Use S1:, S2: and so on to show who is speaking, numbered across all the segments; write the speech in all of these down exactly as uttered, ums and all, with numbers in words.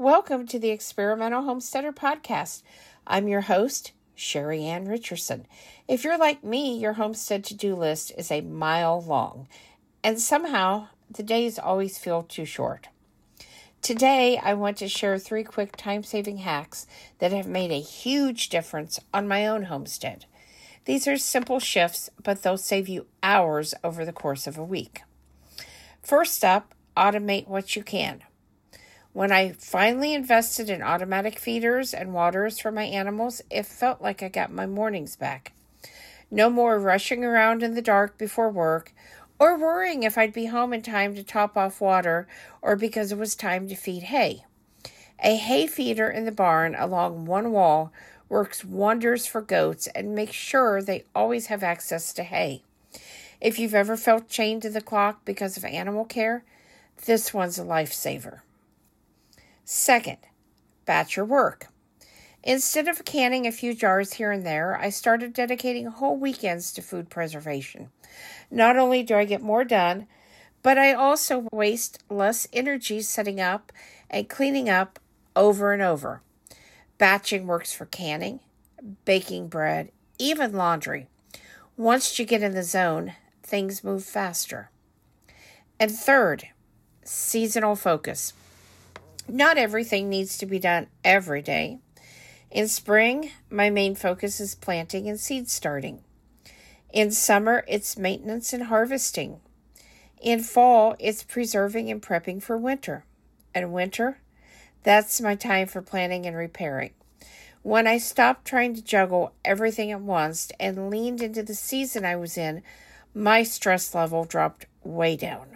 S1: Welcome to the Experimental Homesteader Podcast. I'm your host, Sherry Ann Richardson. If you're like me, your homestead to-do list is a mile long, and somehow the days always feel too short. Today, I want to share three quick time-saving hacks that have made a huge difference on my own homestead. These are simple shifts, but they'll save you hours over the course of a week. First up, automate what you can. When I finally invested in automatic feeders and waters for my animals, it felt like I got my mornings back. No more rushing around in the dark before work, or worrying if I'd be home in time to top off water or because it was time to feed hay. A hay feeder in the barn along one wall works wonders for goats and makes sure they always have access to hay. If you've ever felt chained to the clock because of animal care, this one's a lifesaver. Second, batch your work. Instead of canning a few jars here and there, I started dedicating whole weekends to food preservation. Not only do I get more done, but I also waste less energy setting up and cleaning up over and over. Batching works for canning, baking bread, even laundry. Once you get in the zone, things move faster. And third, seasonal focus. Not everything needs to be done every day. In spring, my main focus is planting and seed starting. In summer, it's maintenance and harvesting. In fall, it's preserving and prepping for winter. And winter, that's my time for planning and repairing. When I stopped trying to juggle everything at once and leaned into the season I was in, my stress level dropped way down.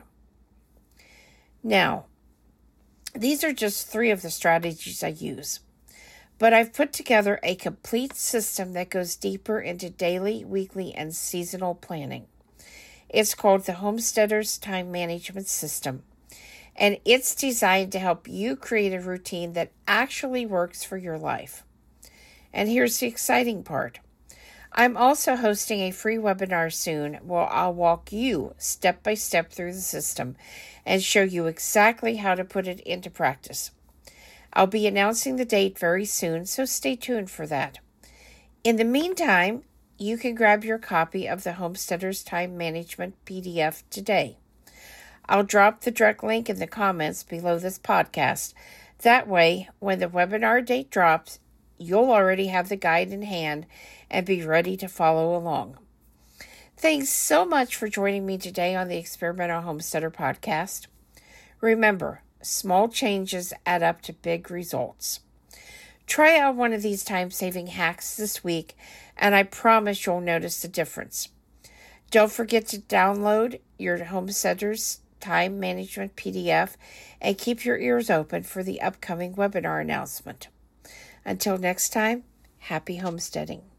S1: Now, these are just three of the strategies I use, but I've put together a complete system that goes deeper into daily, weekly, and seasonal planning. It's called the Homesteader's Time Management System, and it's designed to help you create a routine that actually works for your life. And here's the exciting part. I'm also hosting a free webinar soon where I'll walk you step by step through the system and show you exactly how to put it into practice. I'll be announcing the date very soon, so stay tuned for that. In the meantime, you can grab your copy of the Homesteader's Time Management P D F today. I'll drop the direct link in the comments below this podcast. That way, when the webinar date drops, you'll already have the guide in hand and be ready to follow along. Thanks so much for joining me today on the Experimental Homesteader Podcast. Remember, small changes add up to big results. Try out one of these time-saving hacks this week, and I promise you'll notice the difference. Don't forget to download your Homesteader's Time Management P D F and keep your ears open for the upcoming webinar announcement. Until next time, happy homesteading.